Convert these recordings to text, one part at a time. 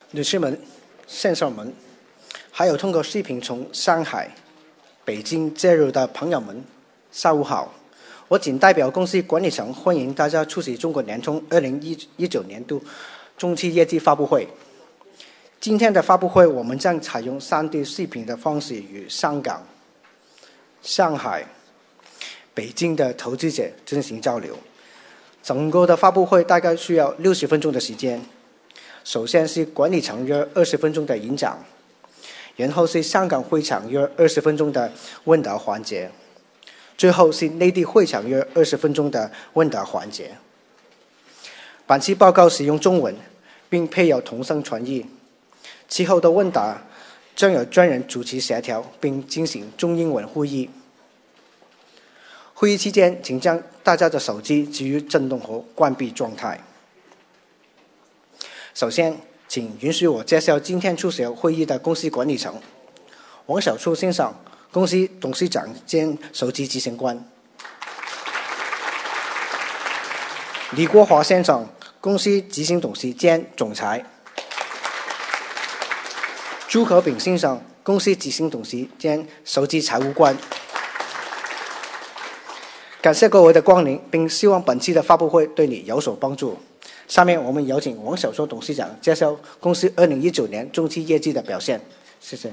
女士们、先生们，还有通过视频从上海、北京介入的朋友们，下午好。我仅代表公司管理层欢迎大家出席中国联通2019年度中期业绩发布会。今天的发布会，我们将采用3D 视频的方式与香港、上海、北京的投资者进行交流。整个的发布会大概需要60分钟的时间。首先是管理层约20分钟的演讲，然后是香港会场约20分钟的问答环节，最后是内地会场约20分钟的问答环节。本期报告使用中文，并配有同声传译。其后的问答将有专人主持协调，并进行中英文会议。会议期间，请将大家的手机置于震动和关闭状态。首先，请允许我介绍今天出席会议的公司管理层：王小初先生，公司董事长兼首席执行官；李国华先生，公司执行董事兼总裁；朱可炳先生，公司执行董事兼首席财务官。感谢各位的光临，并希望本期的发布会对你有所帮助。下面我们有请王小初董事长介绍公司2019年中期业绩的表现。谢谢。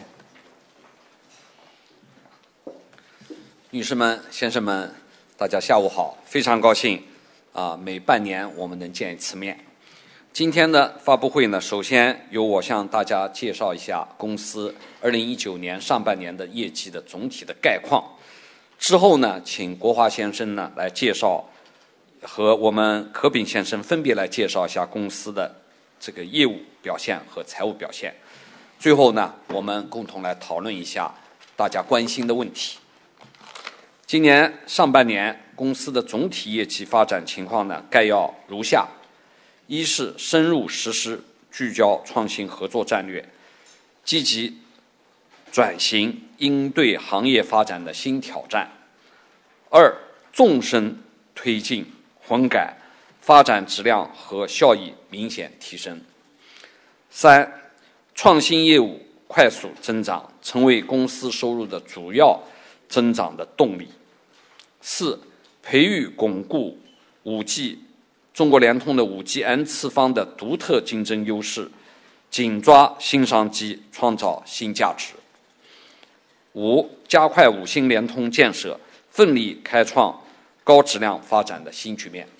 女士们、先生们，大家下午好！非常高兴每半年我们能见一次面。今天的发布会呢，首先由我向大家介绍一下公司2019年上半年的业绩的总体的概况。之后呢，请国华先生呢来介绍，和我们可炳先生分别来介绍一下公司的这个业务表现和财务表现。最后呢，我们共同来讨论一下大家关心的问题。今年上半年公司的总体业绩发展情况呢，概要如下：一是深入实施聚焦创新合作战略，积极转型应对行业发展的新挑战；二，纵深推进混改，发展质量和效益明显提升；三，创新业务快速增长，成为公司收入的主要增长的动力；四，培育巩固5G 中国联通的5G N 次方的独特竞争优势，紧抓新商机，创造新价值；五，加快5星联通建设，奋力开创高质量发展的新局面。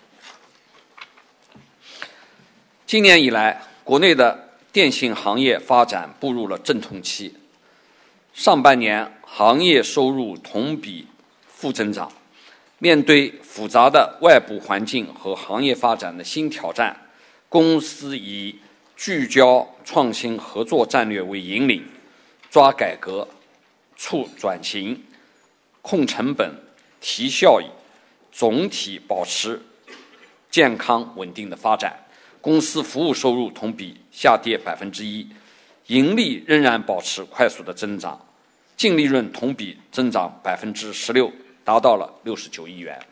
今年以来，国内的电信行业发展步入了阵痛期。上半年行业收入同比负增长。面对复杂的外部环境和行业发展的新挑战，公司以聚焦创新合作战略为引领，抓改革、促转型、控成本、提效益，总体保持健康稳定的发展。公司服务收入同比下跌1%，盈利仍然保持快速的增长，净利润同比增长16%，达到了69亿元。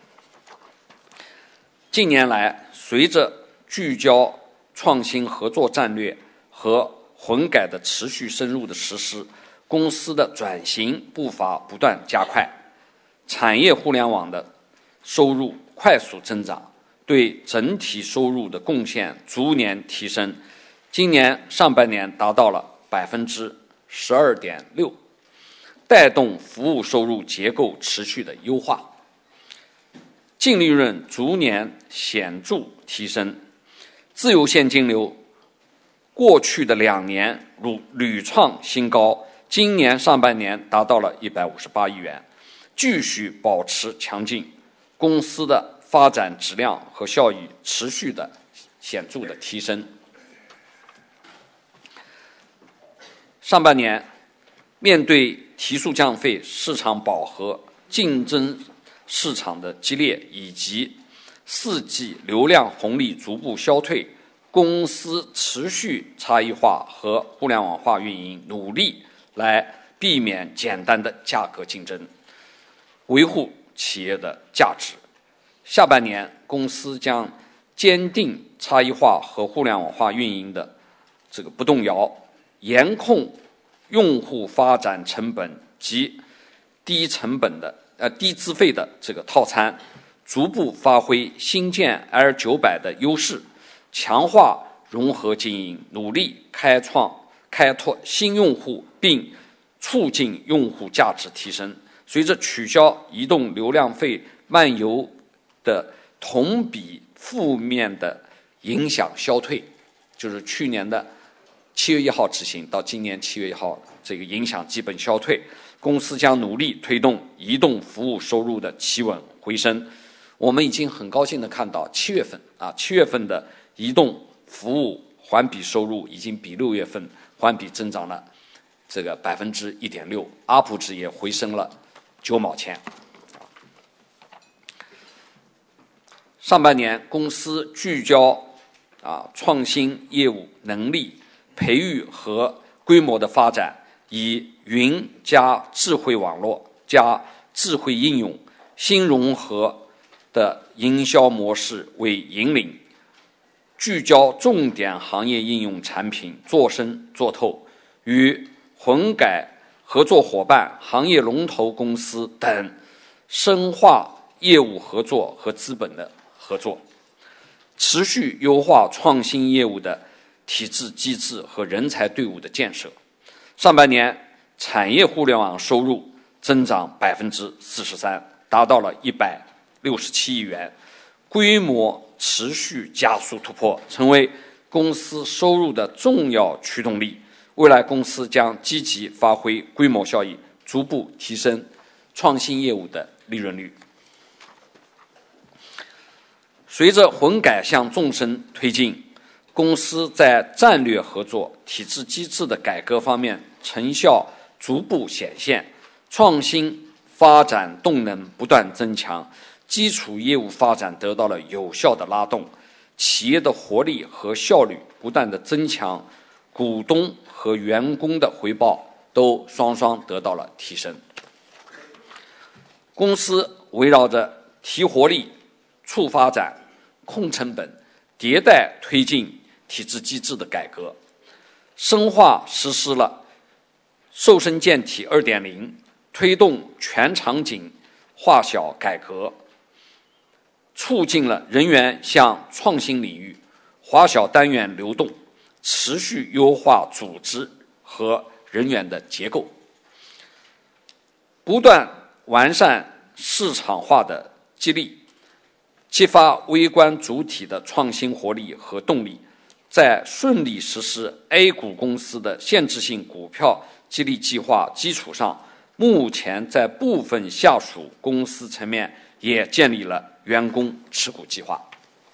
近年来，随着聚焦创新合作战略和混改的持续深入的实施，公司的转型步伐不断加快，产业互联网的收入快速增长，对整体收入的贡献逐年提升，今年上半年达到了12.6%，带动服务收入结构持续的优化，净利润逐年显著提升，自由现金流过去的2年屡创新高，今年上半年达到了158亿元，继续保持强劲，公司的发展质量和效益持续的显著的提升。上半年，面对提速降费、市场饱和、竞争市场的激烈，以及4G 流量红利逐步消退，公司持续差异化和互联网化运营，努力来避免简单的价格竞争，维护企业的价值。下半年，公司将坚定差异化和互联网化运营的这个不动摇，严控用户发展成本及低资费的这个套餐，逐步发挥新建 L900的优势，强化融合经营，努力开拓新用户，并促进用户价值提升。随着取消移动流量费漫游的同比负面的影响消退，就是去年的7月1号执行到今年7月1号，这个影响基本消退。公司将努力推动移动服务收入的企稳回升。我们已经很高兴地看到7月份的移动服务环比收入已经比6月份环比增长了这个1.6%， ARPU 值也回升了9毛钱。上半年公司聚焦创新业务能力培育和规模的发展，以云加智慧网络加智慧应用新融合的营销模式为引领，聚焦重点行业应用产品做深做透，与混改合作伙伴、行业龙头公司等深化业务合作和资本的合作，持续优化创新业务的体制机制和人才队伍的建设。上半年产业互联网收入增长43%，达到了167亿元，规模持续加速突破，成为公司收入的重要驱动力。未来公司将积极发挥规模效益，逐步提升创新业务的利润率。随着混改向纵深推进，公司在战略合作、体制机制的改革方面成效逐步显现，创新发展动能不断增强，基础业务发展得到了有效的拉动，企业的活力和效率不断的增强，股东和员工的回报都双双得到了提升。公司围绕着提活力、促发展、控成本、迭代推进体制机制的改革，深化实施了瘦身健体 2.0， 推动全场景化小改革，促进了人员向创新领域、华小单元流动，持续优化组织和人员的结构，不断完善市场化的激励，激发微观主体的创新活力和动力。在顺利实施 A 股公司的限制性股票激励计划基础上，目前在部分下属公司层面也建立了员工持股计划。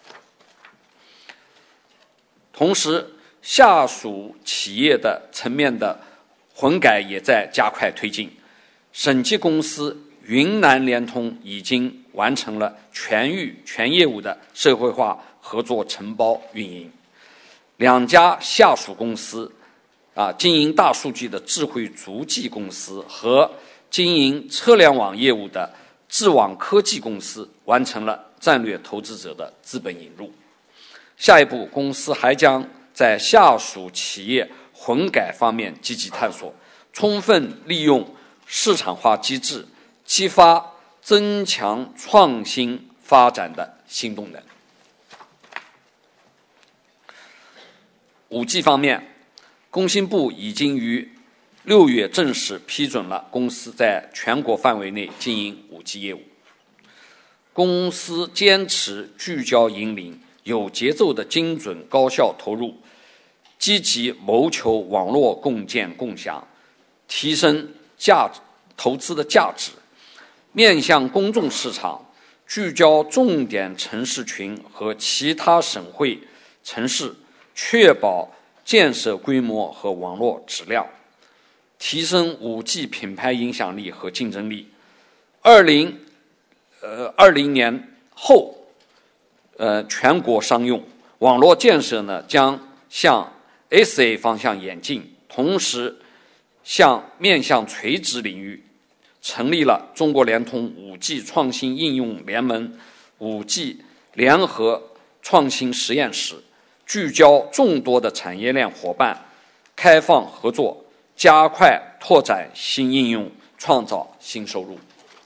同时，下属企业的层面的混改也在加快推进。审计公司云南联通已经完成了全域全业务的社会化合作承包运营。2家下属公司经营大数据的智慧足迹公司和经营车联网业务的智网科技公司完成了战略投资者的资本引入。下一步，公司还将在下属企业混改方面积极探索，充分利用市场化机制，激发增强创新发展的新动能。5G 方面，工信部已经于6月正式批准了公司在全国范围内经营5G 业务。公司坚持聚焦引领，有节奏的精准高效投入，积极谋求网络共建共享，提升投资的价值。面向公众市场，聚焦重点城市群和其他省会城市，确保建设规模和网络质量，提升5G 品牌影响力和竞争力。2020年后，全国商用网络建设呢将向 SA 方向演进，同时面向垂直领域，成立了中国联通 5G 创新应用联盟、5G 联合创新实验室， 聚焦众多的产业链伙伴，开放合作，加快拓展新应用，创造新收入。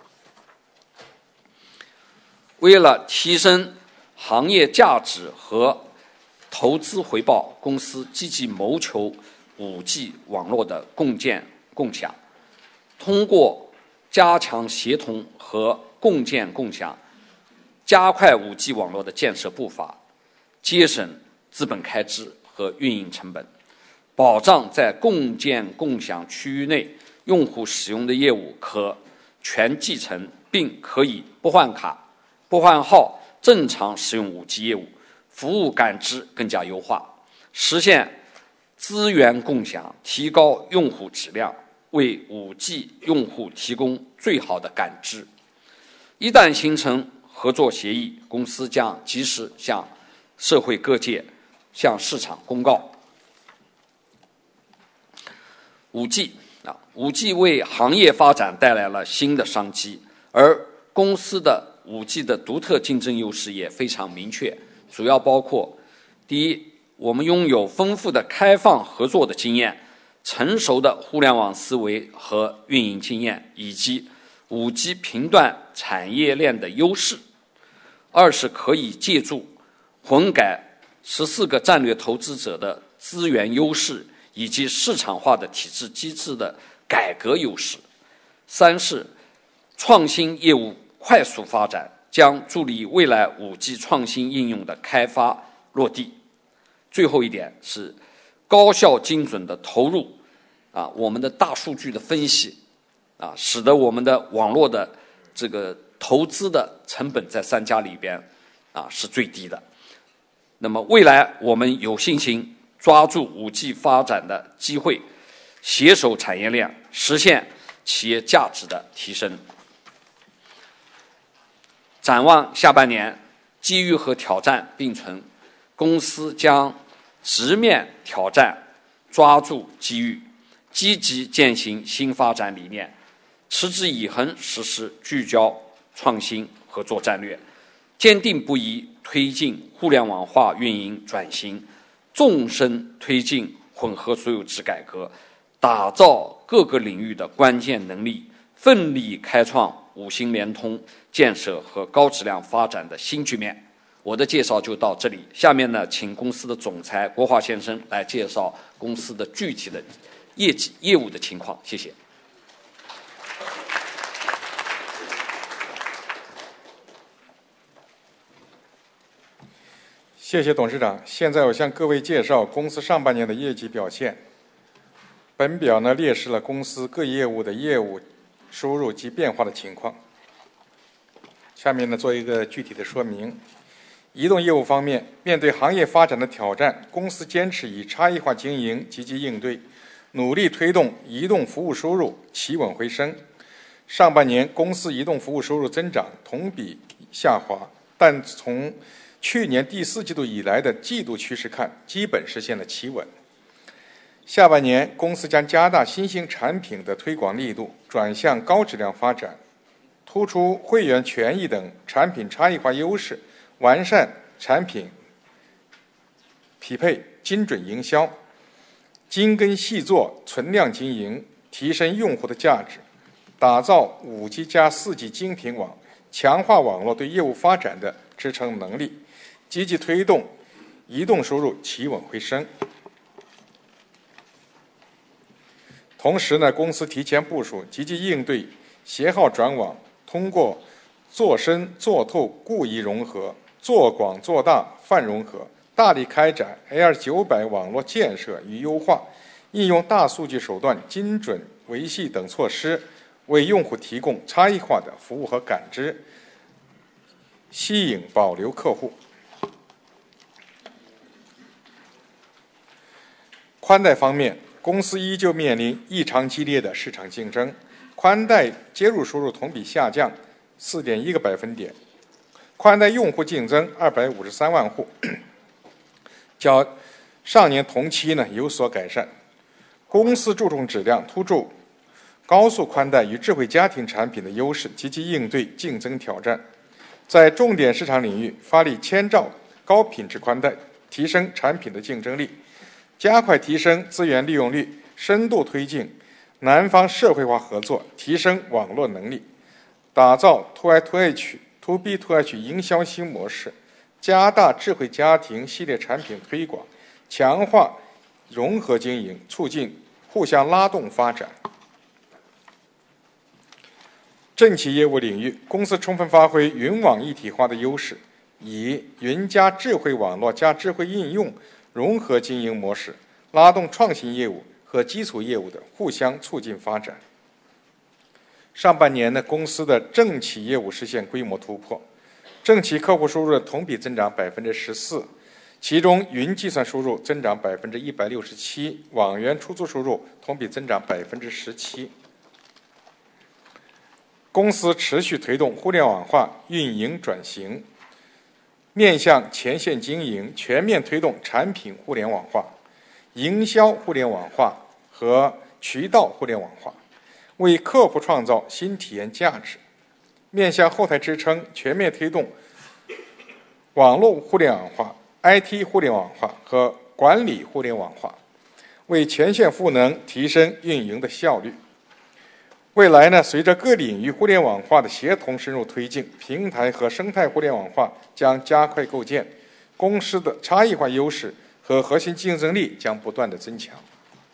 为了提升行业价值和投资回报，公司积极谋求 5G 网络的共建共享，通过加强协同和共建共享，加快 5G 网络的建设步伐，节省资本开支和运营成本，保障在共建共享区域内用户使用的业务可全继承，并可以不换卡、不换号正常使用 5G 业务，服务感知更加优化，实现资源共享，提高用户质量，为 5G 用户提供最好的感知。一旦形成合作协议，公司将及时向社会各界、向市场公告。5G 为行业发展带来了新的商机，而公司的 5G 的独特竞争优势也非常明确，主要包括：第一，我们拥有丰富的开放合作的经验，成熟的互联网思维和运营经验，以及 5G 频段产业链的优势。二是可以借助混改14个战略投资者的资源优势，以及市场化的体制机制的改革优势。三是创新业务快速发展，将助力未来 5G 创新应用的开发落地。最后一点是高效精准的投入我们的大数据的分析使得我们的网络的这个投资的成本在3家里边是最低的。那么未来我们有信心抓住 5G 发展的机会，携手产业链，实现企业价值的提升。展望下半年，机遇和挑战并存，公司将直面挑战，抓住机遇，积极践行新发展理念，持之以恒实施聚焦创新合作战略，坚定不移推进互联网化运营转型，纵深推进混合所有制改革，打造各个领域的关键能力，奋力开创5星联通建设和高质量发展的新局面。我的介绍就到这里，下面呢，请公司的总裁郭华先生来介绍公司的具体的业绩业务的情况。谢谢。 谢谢董事长。现在我向各位介绍公司上半年的业绩表现。本表呢列示了公司各业务的业务收入及变化的情况。下面呢做一个具体的说明。移动业务方面，面对行业发展的挑战，公司坚持以差异化经营积极应对，努力推动移动服务收入企稳回升。上半年公司移动服务收入增长同比下滑，但从去年第4季度以来的季度趋势看，基本实现了企稳。下半年公司将加大新兴产品的推广力度，转向高质量发展，突出会员权益等产品差异化优势，完善产品匹配，精准营销，精耕细作，存量经营，提升用户的价值，打造5G 加4G 精品网，强化网络对业务发展的支撑能力，积极推动移动收入企稳回升。同时呢，公司提前部署，积极应对携号转网，通过做深做透故意融合，做广做大泛融合，大力开展 AR900 网络建设与优化，应用大数据手段精准维系等措施，为用户提供差异化的服务和感知，吸引保留客户。宽带方面，公司依旧面临异常激烈的市场竞争，宽带接入收入同比下降 4.1个百分点，宽带用户净增253万户，较上年同期呢有所改善。公司注重质量，突出高速宽带与智慧家庭产品的优势，积极应对竞争挑战，在重点市场领域发力千兆高品质宽带， 提升产品的竞争力，加快提升资源利用率，深度推进南方社会化合作，提升网络能力，打造 2I2H、2B2H 营销新模式，加大智慧家庭系列产品推广，强化融合经营，促进互相拉动发展。政企业务领域，公司充分发挥云网一体化的优势，以云加智慧网络加智慧应用融合经营模式，拉动创新业务和基础业务的互相促进发展。上半年呢，公司的政企业务实现规模突破，政企客户收入的同比增长14%，其中云计算收入增长167%，网源出租收入同比增长17%。公司持续推动互联网化运营转型，面向前线经营，全面推动产品互联网化、营销互联网化和渠道互联网化，为客户创造新体验价值；面向后台支撑，全面推动网络互联网化、IT 互联网化和管理互联网化，为前线赋能提升运营的效率。未来呢，随着各领域互联网化的协同深入推进，平台和生态互联网化将加快构建，公司的差异化优势和核心竞争力将不断的增强。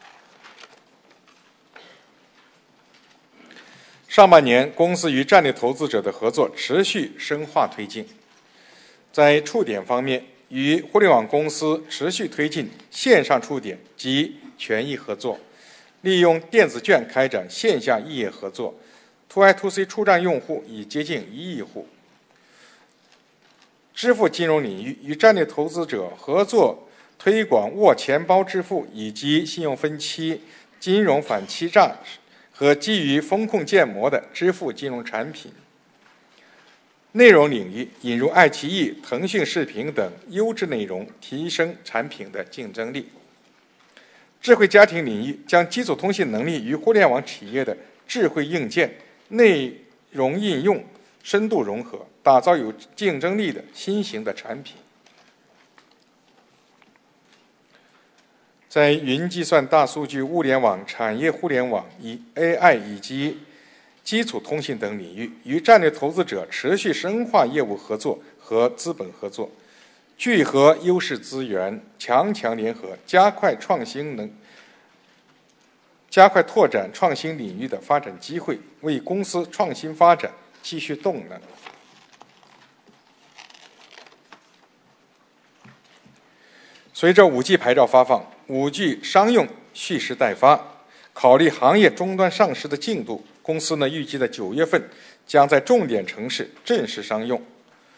上半年，公司与战略投资者的合作持续深化推进。在触点方面，与互联网公司持续推进线上触点及权益合作，利用电子券开展线下异业合作 ，2I2C 出账用户已接近1亿户。支付金融领域与战略投资者合作推广握钱包支付以及信用分期、金融反欺诈和基于风控建模的支付金融产品。内容领域引入爱奇艺、腾讯视频等优质内容，提升产品的竞争力。智慧家庭领域将基础通信能力与互联网企业的智慧硬件、内容应用深度融合，打造有竞争力的新型的产品。在云计算、大数据、物联网、产业互联网、AI 以及基础通信等领域，与战略投资者持续深化业务合作和资本合作，聚合优势资源，强联合，加快拓展创新领域的发展机会，为公司创新发展继续动能。随着 5G 牌照发放， 5G 商用蓄势待发，考虑行业终端上市的进度，公司预计在9月份将在重点城市正式商用。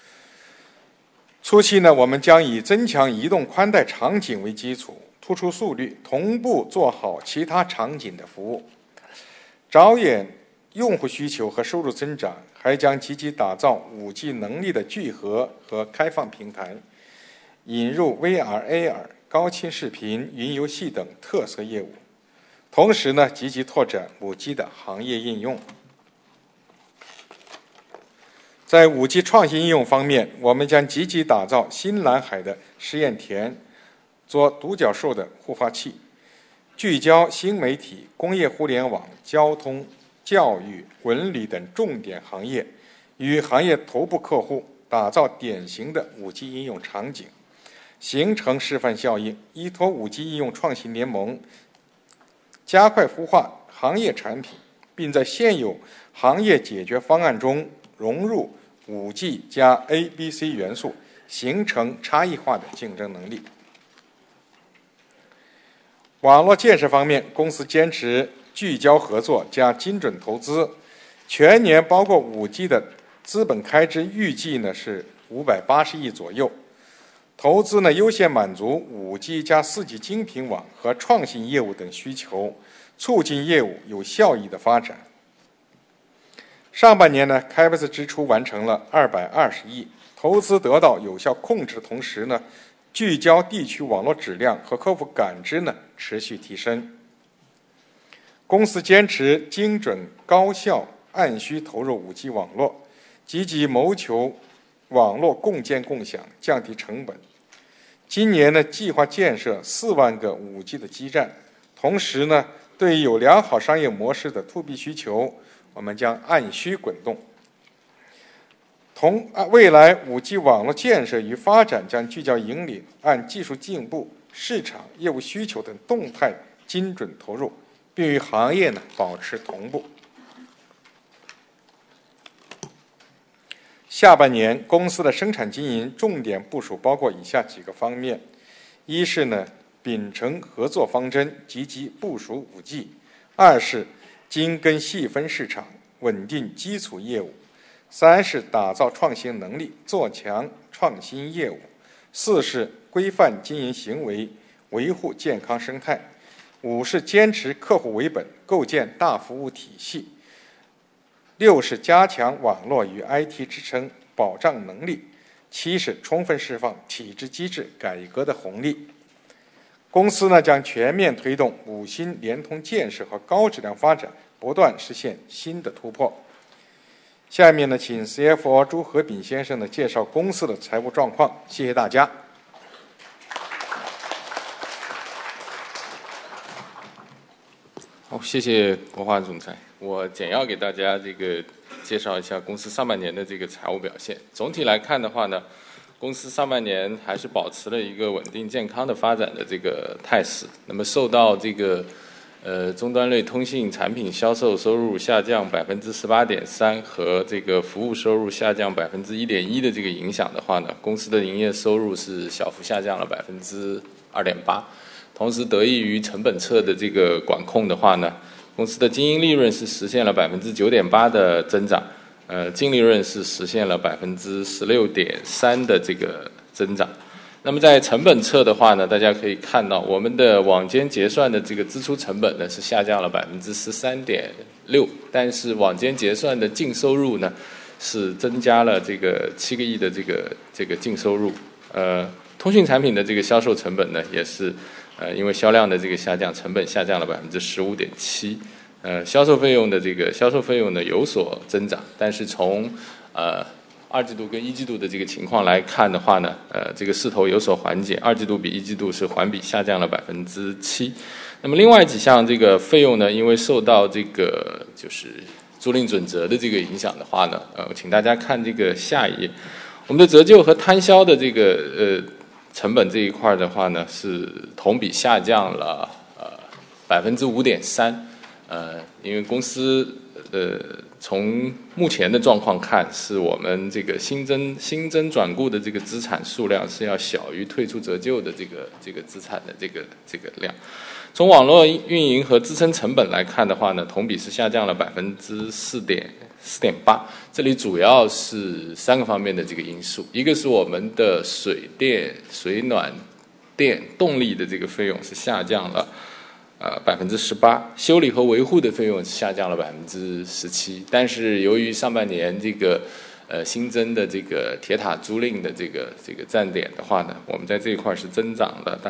初期我们将以增强移动宽带场景为基础，突出速率，同步做好其他场景的服务。着眼用户需求和收入增长，还将积极打造 5G 能力的聚合和开放平台，引入 VR、AR、高清视频、云游戏等特色业务。同时积极拓展 5G 的行业应用。在 5G 创新应用方面，我们将积极打造新蓝海的试验田，做独角兽的孵化器，聚焦新媒体、工业互联网、交通、教育、文旅等重点行业，与行业头部客户打造典型的 5G 应用场景，形成示范效应，依托 5G 应用创新联盟，加快孵化行业产品，并在现有行业解决方案中融入 5G 加 ABC 元素，形成差异化的竞争能力。网络建设方面，公司坚持聚焦合作加精准投资，全年包括 5G 的资本开支预计是580亿左右，投资优先满足 5G 加 4G 精品网和创新业务等需求，促进业务有效益的发展。上半年CapEx 支出完成了220亿，投资得到有效控制的同时聚焦地区网络质量和客户感知持续提升。公司坚持精准高效按需投入 5G 网络，积极谋求网络共建共享，降低成本， 今年呢，计划建设4万个5G 的基站，同时呢，对于有良好商业模式的 To B 需求，我们将按需滚动。未来5G 网络建设与发展将聚焦引领，按技术进步、市场、业务需求等动态精准投入，并与行业呢保持同步。下半年公司的生产经营重点部署包括以下几个方面：一是呢秉承合作方针，积极部署5G；二是精耕细分市场，稳定基础业务；三是打造创新能力，做强创新业务；四是规范经营行为，维护健康生态；五是坚持客户为本，构建大服务体系；六是加强网络与 IT 支撑保障能力；七是充分释放体制机制改革的红利。公司呢将全面推动5星联通建设和高质量发展，不断实现新的突破。下面呢，请 CFO 朱和炳先生呢介绍公司的财务状况。谢谢大家。 好，谢谢国华总裁。我简要给大家介绍一下公司上半年的财务表现。总体来看的话呢，公司上半年还是保持了一个稳定健康的发展的态势。那么受到终端类通信产品销售收入下降18.3%和服务收入下降1.1%的影响的话呢，公司的营业收入是小幅下降了2.8%。同时得益于成本侧的管控的话呢，公司的经营利润是实现了9.8%的增长，净利润是实现了16.3%的增长。那么在成本侧的话呢，大家可以看到我们的网间结算的支出成本呢是下降了13.6%，但是网间结算的净收入呢是增加了7个亿的净收入。通讯产品的销售成本呢也是因为销量的下降，成本下降了15.7%。销售费用呢有所增长，但是从二季度跟一季度的情况来看的话呢，势头有所缓解，二季度比一季度是环比下降了7%。那么另外几项费用呢，因为受到就是租赁准则的影响的话呢，请大家看下一页，我们的折旧和摊销的成本这一块的话呢，是同比下降了5.3%。因为公司从目前的状况看，是我们新增转顾的资产数量是要小于退出折旧的资产的量。从网络运营和支撑成本来看的话呢，同比是下降了4.8%。这里主要是3个方面的因素，一个是我们的水电、水暖电动力的费用是下降了18%，修理和维护的费用下降了17%。但是由于上半年新增的铁塔租赁的站点的话呢，我们在这一块是增加了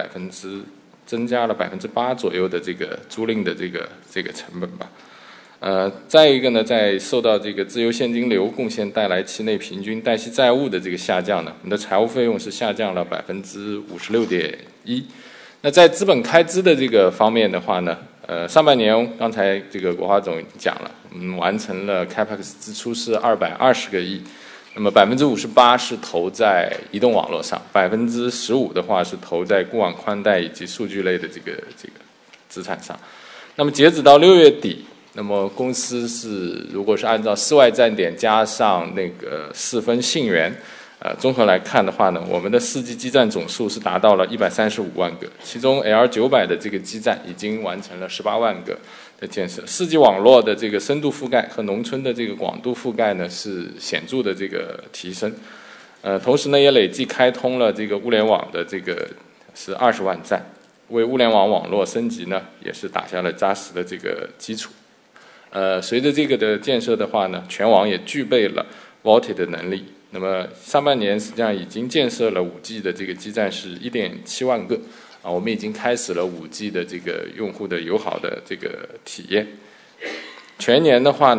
8%左右的租赁的成本吧。再一个呢，在受到自由现金流贡献带来期内平均代息债务的下降呢，我们的财务费用是下降了56.1%。那在资本开支的方面的话呢，上半年刚才国华总讲了，我们完成了 Capex 支出是220个亿，那么58%是投在移动网络上，15%的话是投在固网宽带以及数据类的资产上。那么截止到6月底，那么公司如果是按照室外站点加上4分信源，综合来看的话呢，我们的4G 基站总数是达到了135万个，其中 L900 的基站已经完成了18万个的建设。4G 网络的深度覆盖和农村的广度覆盖呢是显著的提升。同时呢也累计开通了物联网的是20万站，为物联网网络升级呢也是打下了扎实的基础。随着的建设的话呢，全网也具备了 VoLTE 的能力。那么上半年实际上已经建设了5G 的基站是1.7万个我们已经开始了5G 的用户的友好的体验。全年的话呢，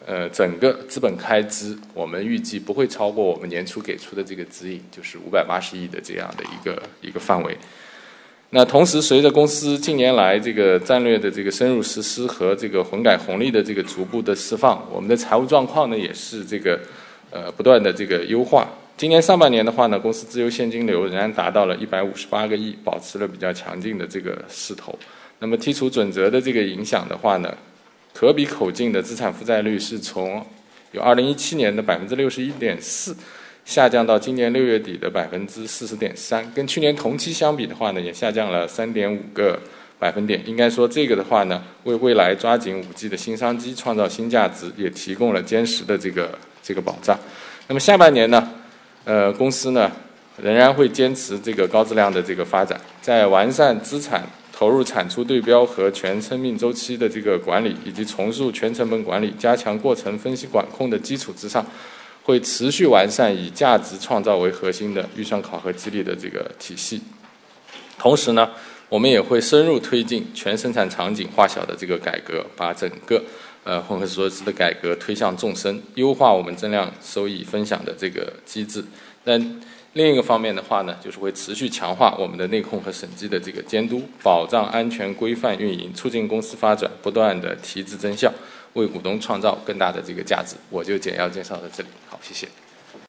整个资本开支我们预计不会超过我们年初给出的这个指引，就是580亿的这样的一个范围。那同时，随着公司近年来这个战略的这个深入实施和这个混改红利的这个逐步的释放，我们的财务状况呢也是这个不断的这个优化。今年上半年的话呢，公司自由现金流仍然达到了158个亿，保持了比较强劲的这个势头。那么剔除准则的这个影响的话呢，可比口径的资产负债率是从有2017年的61.4%。下降到今年6月底的40.3%，跟去年同期相比的话呢，也下降了3.5个百分点。应该说这个的话呢，为未来抓紧5G 的新商机创造新价值，也提供了坚实的这个保障。那么下半年呢，公司呢仍然会坚持这个高质量的这个发展，在完善资产投入产出对标和全生命周期的这个管理，以及重塑全成本管理、加强过程分析管控的基础之上，会持续完善以价值创造为核心的预算考核激励的这个体系。同时呢，我们也会深入推进全生产场景化小的这个改革，把整个混合所有制的改革推向纵深，优化我们增量收益分享的这个机制。但另一个方面的话呢，就是会持续强化我们的内控和审计的这个监督，保障安全规范运营，促进公司发展，不断的提质增效，为股东创造更大的这个价值。我就简要介绍到这里，好，谢谢。